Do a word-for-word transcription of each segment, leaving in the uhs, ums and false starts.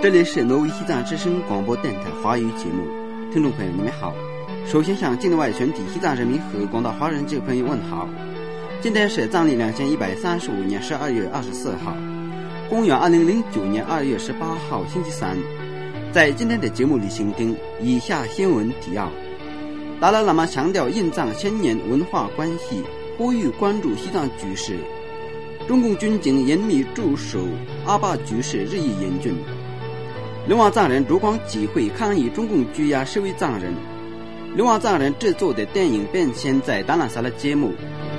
这里是挪威西藏之声广播电台华语节目，听众朋友你们好。首先向境内外全体西藏人民和广大华人这个朋友问好。今天是藏历两千一百三十五年十二月二十四号，公元二零零九年二月十八号星期三。在今天的节目里，请听以下新闻提要。达赖喇嘛强调印藏千年文化关系，呼吁关注西藏局势。中共军警严密驻守阿坝局势日益严峻。流亡藏人烛光集会抗议中共拘押十位藏人。流亡藏人制作的电影变现在达兰萨拉揭幕。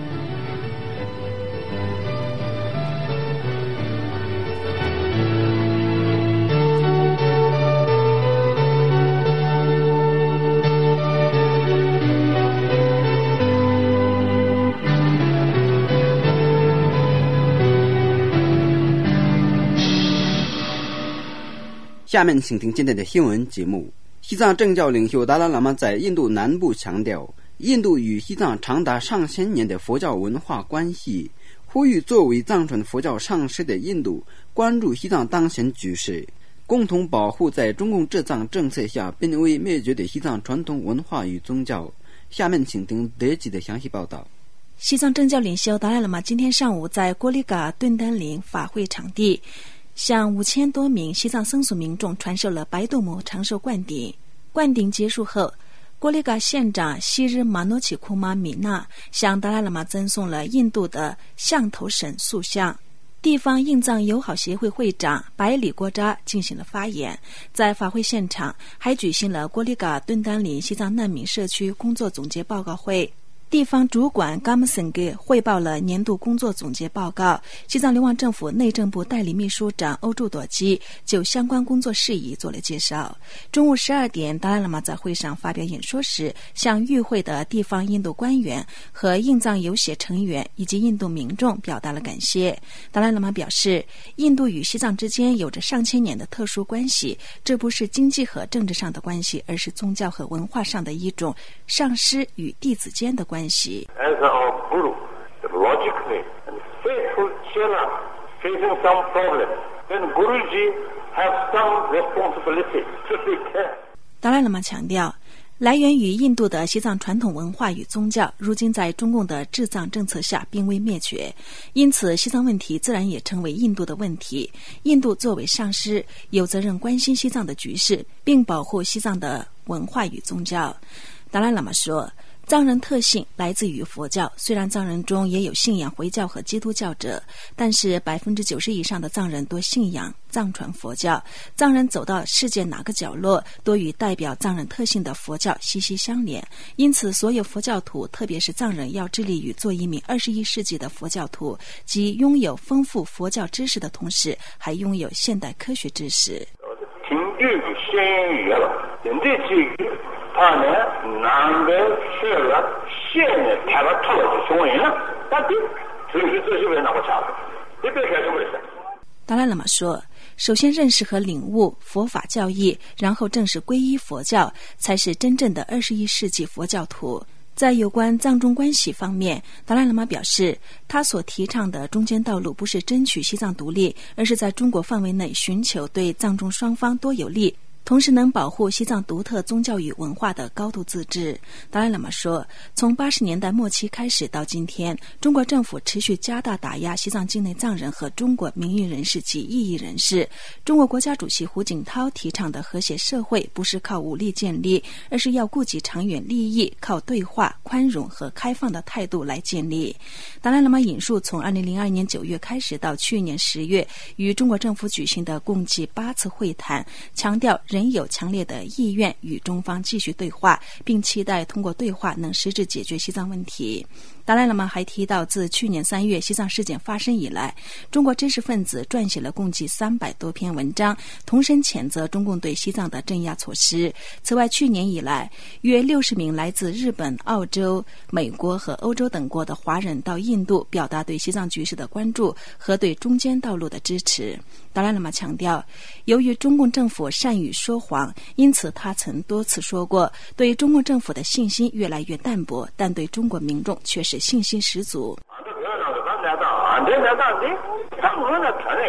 下面请听今天的新闻节目。西藏政教领袖达赖喇嘛在印度南部强调，印度与西藏长达上千年的佛教文化关系，呼吁作为藏传佛教上师的印度关注西藏当前局势，共同保护在中共治藏政策下濒危灭绝的西藏传统文化与宗教。下面请听德吉的详细报道。 西藏政教领袖达赖喇嘛今天上午在郭里嘎敦丹林法会场地向五千多名西藏僧俗民众传授了白度母长寿灌顶。灌顶结束后，郭里嘎县长昔日马诺奇库玛米纳向达赖喇嘛赠送了印度的象头神塑像。地方印藏友好协会会长白里郭扎进行了发言。在法会现场还举行了郭里嘎敦丹林西藏难民社区工作总结报告会。地方主管嘎姆森格汇报了年度工作总结报告。西藏流亡政府内政部代理秘书长欧柱朵基就相关工作事宜做了介绍。中午十二点，达赖喇嘛在会上发表演说时，向与会的地方印度官员和印藏友协成员以及印度民众表达了感谢。达赖喇嘛表示，印度与西藏之间有着上千年的特殊关系，这不是经济和政治上的关系，而是宗教和文化上的一种上师与弟子间的关系。 As our guru, logically and faithful chela facing some problem, then Guruji has some responsibility to take care. 达赖喇嘛强调，来源于印度的西藏传统文化与宗教，如今在中共的治藏政策下濒危灭绝，因此西藏问题自然也成为印度的问题。印度作为上师，有责任关心西藏的局势，并保护西藏的文化与宗教。达赖喇嘛说，藏人特性来自于佛教，虽然藏人中也有信仰回教和基督教者，但是百分之九十以上的藏人多信仰藏传佛教。藏人走到世界哪个角落，都与代表藏人特性的佛教息息相连。因此，所有佛教徒，特别是藏人，要致力于做一名二十一世纪的佛教徒，即拥有丰富佛教知识的同时，还拥有现代科学知识。 停止先语了，人类基于他呢，南边去了，现在台湾套了熊人了，但对，所以说这是为哪个家伙？你别开什么事。 达赖喇嘛说，首先认识和领悟佛法教义，然后正式皈依佛教，才是真正的二十一世纪佛教徒。在有关藏中关系方面，达赖喇嘛表示，他所提倡的中间道路不是争取西藏独立，而是在中国范围内寻求对藏中双方都有利，同时能保护西藏独特宗教与文化的高度自治。达赖喇嘛说，从八十年代末期开始到今天，中国政府持续加大打压西藏境内藏人和中国民运人士及异议人士。中国国家主席胡锦涛提倡的和谐社会不是靠武力建立，而是要顾及长远利益，靠对话、宽容和开放的态度来建立。达赖喇嘛引述从二零零二年九月开始到去年十月与中国政府举行的共计八次会谈，强调仍有强烈的意愿与中方继续对话，并期待通过对话能实质解决西藏问题。达赖喇嘛还提到，自去年三月西藏事件发生以来，中国知识分子撰写了共计三百多篇文章，同声谴责中共对西藏的镇压措施。此外，去年以来，约六十名来自日本、澳洲、美国和欧洲等国的华人到印度，表达对西藏局势的关注和对中间道路的支持。达赖喇嘛强调，由于中共政府善于说谎，因此他曾多次说过，对中共政府的信心越来越淡薄，但对中国民众却是信心十足。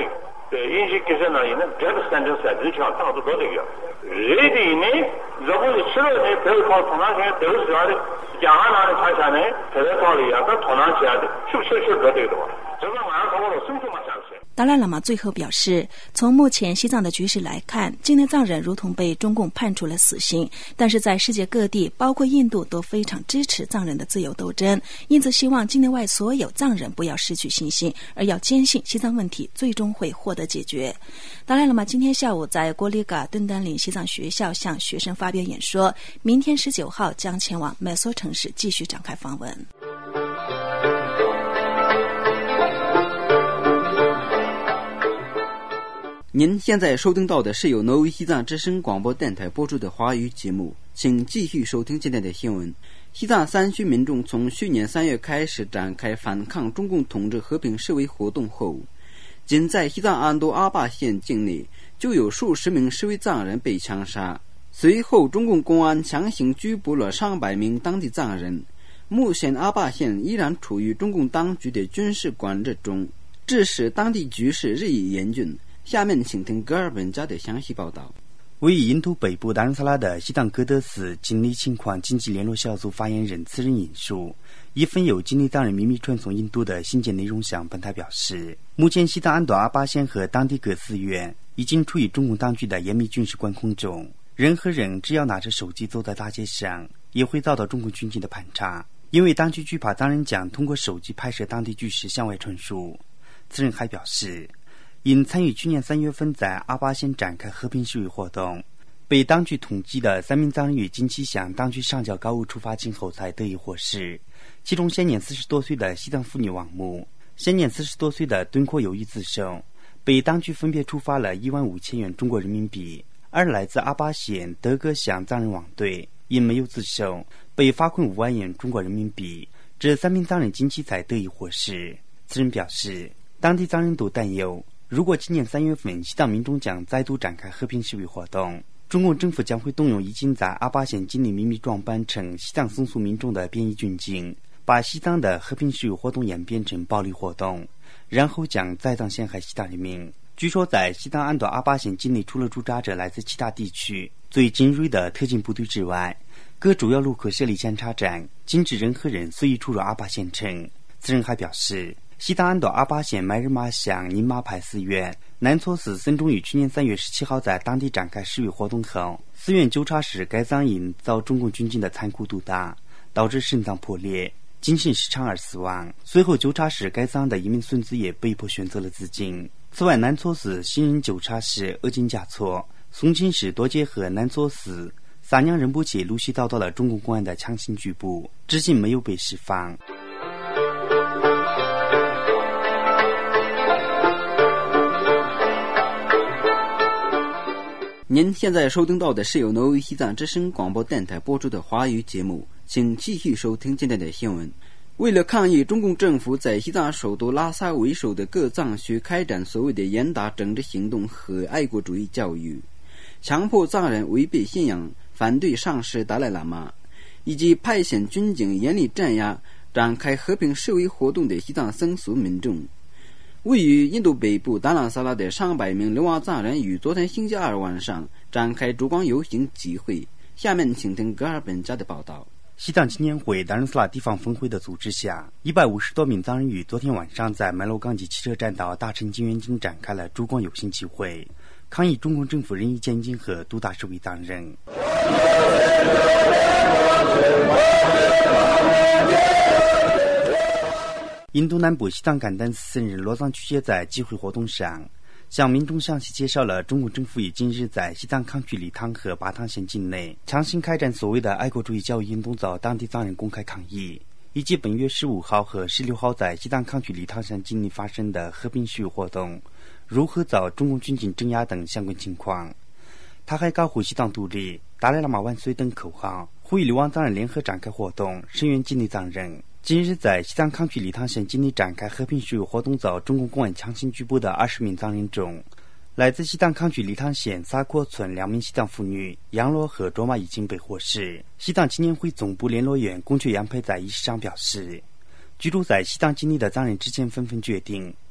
그 인식 개선은 있는 배드 스탠드 사이즈 좀 따도 되고요. 레디네 저번에 실어내 배우 통화에 배우 수하리 양하나는 사샤네 배우털이 약간 통화해야 돼. 쉽쉽쉽 되거든. 저거 안 하고로 승부만 잡으세요. 达赖喇嘛最后表示，从目前西藏的局势来看，境内藏人如同被中共判处了死刑，但是在世界各地，包括印度，都非常支持藏人的自由斗争，因此希望境内外所有藏人不要失去信心，而要坚信西藏问题最终会获得解决。达赖喇嘛今天下午在郭里嘎敦丹林西藏学校向学生发表演说，明天十九号将前往美索城市继续展开访问。 您现在收听到的是由挪威西藏之声广播电台播出的华语节目，请继续收听今天的新闻。西藏山区民众从去年三月开始展开反抗中共统治和平示威活动后，仅在西藏安多阿坝县境内就有数十名示威藏人被枪杀，随后中共公安强行拘捕了上百名当地藏人。目前阿坝县依然处于中共当局的军事管制中，致使当地局势日益严峻。下面请听格尔本家的详细报道。 位于印度北部达仁萨拉的西藏哥德寺经历情况经济联络小组发言人次人引述一份由境内藏人秘密传送印度的信件内容向本台表示，目前西藏安多阿坝县和当地各寺院已经处于中共当局的严密军事管控中，任何人只要拿着手机走在大街上也会遭到中共军警的盘查，因为当局惧怕藏人将通过手机拍摄当地局势向外传输。此人还表示，因参与去年三月份在阿坝县展开和平示威活动，被当局通缉的三名藏人于近期向当局上缴高额处罚金后才得以获释，其中现年四十多岁的西藏妇女王木，现年四十多岁的敦阔有谊自首，被当局分别处罚了一万五千元中国人民币，而来自阿坝县德格乡藏人王队因没有自首，被罚款五万元中国人民币。这三名藏人近期才得以获释。此人表示，当地藏人都担忧，如果今年三月份西藏民众将再度展开和平示威活动，中共政府将会动用已经在阿坝县境内秘密装扮成西藏松苏民众的便衣军警，把西藏的和平示威活动演变成暴力活动，然后将栽赃陷害西藏人民。据说在西藏安多阿坝县境内，除了驻扎着来自其他地区最精锐的特警部队之外，各主要路口设立检查站，禁止任何人随意出入阿坝县城。此人还表示，西藏安多阿坝县麦日玛乡宁玛派寺院南措寺僧众于去年三月十七号在当地展开示威活动后，寺院纠察室该藏因遭中共军警的残酷毒打，导致肾脏破裂、精神失常而死亡。随后纠察室该藏的一名孙子也被迫选择了自尽。此外，南措寺新人纠察室额金加措、松钦市多杰和南措寺萨娘仁波切陆续遭到了中共公安的强行拘捕，至今没有被释放。 您现在收听到的是由挪威西藏之声广播电台播出的华语节目，请继续收听今天的新闻。为了抗议中共政府在西藏首都拉萨为首的各藏区开展所谓的严打政治行动和爱国主义教育，强迫藏人违背信仰、反对上师达赖喇嘛，以及派遣军警严厉镇压展开和平示威活动的西藏僧俗民众。位于印度北部达兰萨拉的上百名流亡藏人于昨天星期二晚上展开烛光游行集会。下面请听格尔本家的报道。 西藏青年会达仁萨拉地方分会的组织下，一百五十多名藏人于昨天晚上在麦洛冈吉汽车站到大陈金元京展开了烛光游行集会，抗议中共政府任意监禁和毒打示威藏人。印度南部西藏甘丹寺僧人罗藏曲也在集会活动上向民众详细介绍了中共政府于今日在西藏康区理塘和巴塘县境内强行开展所谓的爱国主义教育运动，遭当地藏人公开抗议，以及本月十五号和十六号在西藏康区理塘县境内发生的和平示威活动如何遭中共军警镇压等相关情况。他还高呼西藏独立、达赖喇嘛万岁等口号，呼吁流亡藏人联合展开活动，声援境内藏人。今日在西藏康区理塘县境内展开和平示威活动遭中共公安强行拘捕的二十名藏人中，来自西藏康区理塘县萨廓村两名西藏妇女杨罗和卓玛已经被获释。西藏青年会总部联络员龚雀杨培在仪式上表示，居住在西藏境内的藏人之前纷纷决定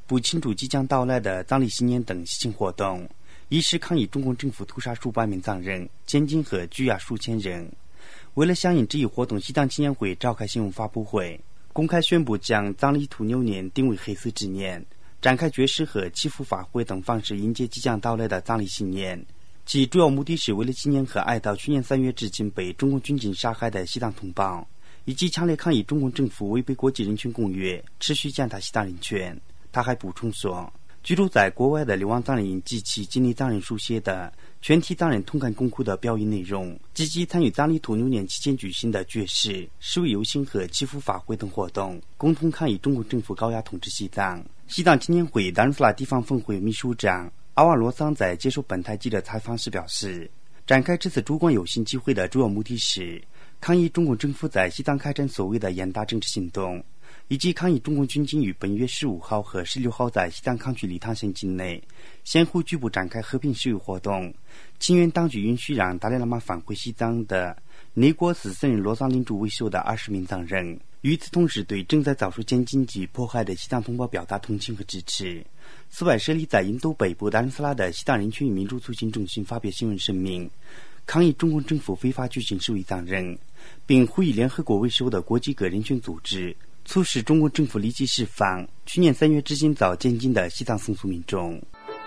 不庆祝即将到来的藏历新年等喜庆活动，一是抗议中共政府屠杀数百名藏人，监禁和拘押数千人。为了响应这一活动，西藏青年会召开新闻发布会，公开宣布将藏历兔牛年定为黑色之年，展开绝食和祈福法会等方式迎接即将到来的藏历新年。其主要目的是为了纪念和哀悼去年三月至今被中共军警杀害的西藏同胞，以及强烈抗议中共政府违背国际人权公约，持续践踏西藏人权。他还补充说，居住在国外的流亡藏人及其经历藏人书写的全体藏人同感共苦的表演内容，积极参与藏历兔牛年期间举行的绝食、示威游行和祈福法会等活动，共同抗议中共政府高压统治西藏。西藏青年会达仁萨拉地方分会秘书长阿瓦罗桑在接受本台记者采访时表示，展开这次烛光游行集会的主要目的是抗议中共政府在西藏开展所谓的严打政治行动，以及抗议中共军警于本月十五号和十六号在西藏康区理塘县境内先后局部展开和平示威活动，请愿当局允许让达赖喇嘛返回西藏的内国寺僧人罗藏领主为首的二十名藏人。与此同时，对正在遭受监禁及迫害的西藏同胞表达同情和支持。此外，设立在印度北部达仁萨拉的西藏人权与民主促进中心发表新闻声明，抗议中共政府非法拘禁示威藏人，并呼吁联合国为首的国际各人权组织促使中国政府立即释放去年三月至今遭监禁的西藏僧俗民众。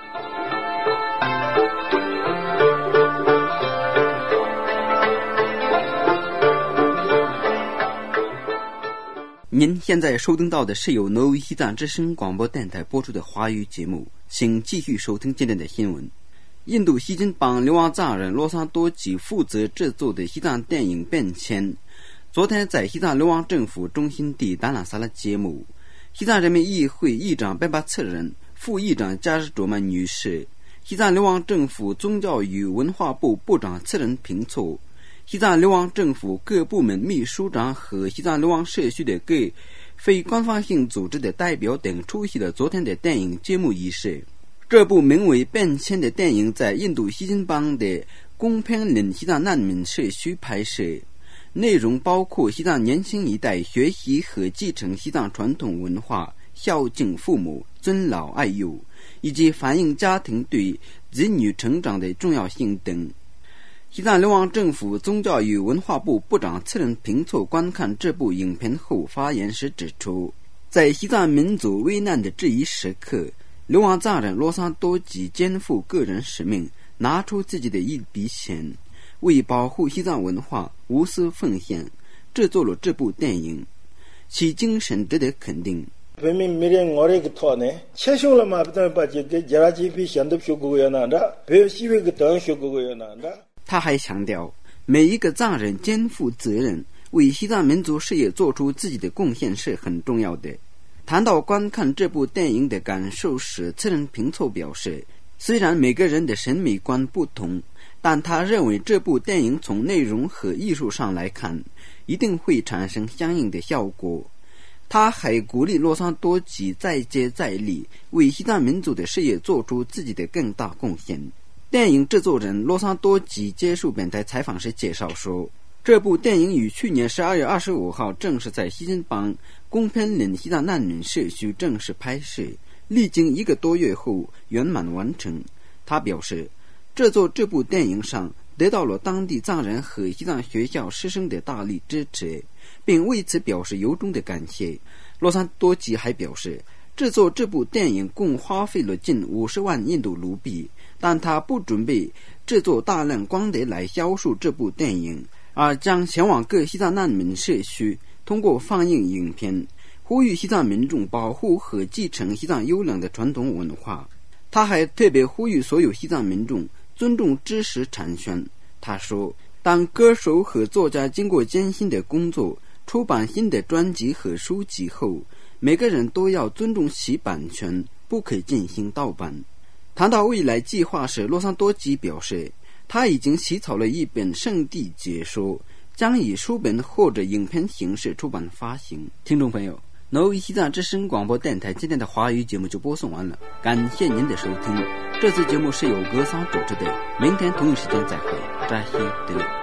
您现在收听到的是由挪威西藏之声广播电台播出的华语节目，请继续收听今天的新闻。印度西金邦流亡藏人罗桑多吉负责制作的西藏电影《变迁》昨天在西藏流亡政府中心地达兰萨拉揭幕。西藏人民议会议长贝巴策人、副议长加日卓曼女士、西藏流亡政府宗教与文化部部长次仁平措、西藏流亡政府各部门秘书长和西藏流亡社区的各非官方性组织的代表等出席了昨天的电影揭幕仪式。这部名为《变迁》的电影在印度西金邦的公平岭西藏难民社区拍摄，内容包括西藏年轻一代学习和继承西藏传统文化、孝敬父母、尊老爱幼，以及反映家庭对子女成长的重要性等。西藏流亡政府宗教与文化部部长次仁平措观看这部影片后发言时指出，在西藏民族危难的这一时刻，流亡藏人罗桑多吉肩负个人使命，拿出自己的一笔钱，为保护西藏文化无私奉献，制作了这部电影，其精神值得肯定。他还强调，每一个藏人肩负责任，为西藏民族事业做出自己的贡献是很重要的。谈到观看这部电影的感受时，次仁平措表示，虽然每个人的审美观不同，但他认为这部电影从内容和艺术上来看，一定会产生相应的效果。他还鼓励罗桑多吉再接再厉，为西藏民族的事业做出自己的更大贡献。电影制作人罗桑多吉接受本台采访时介绍说，这部电影于去年十二月二十五号正式在西金邦公平岭西藏难民社区正式拍摄，历经一个多月后圆满完成。他表示，制作这部电影上得到了当地藏人和西藏学校师生的大力支持，并为此表示由衷的感谢。罗桑多吉还表示，制作这部电影共花费了近五十万印度卢币，但他不准备制作大量光碟来销售这部电影，而将前往各西藏难民社区，通过放映影片，呼吁西藏民众保护和继承西藏优良的传统文化。他还特别呼吁所有西藏民众尊重知识产权。他说，当歌手和作家经过艰辛的工作，出版新的专辑和书籍后，每个人都要尊重其版权，不可进行盗版。谈到未来计划时，罗桑多吉表示，他已经起草了一本圣地解说，将以书本或者影片形式出版发行。听众朋友，挪威西藏之声广播电台今天的华语节目就播送完了，感谢您的收听。这次节目是由格桑主持的，明天同一时间再会，扎西德勒。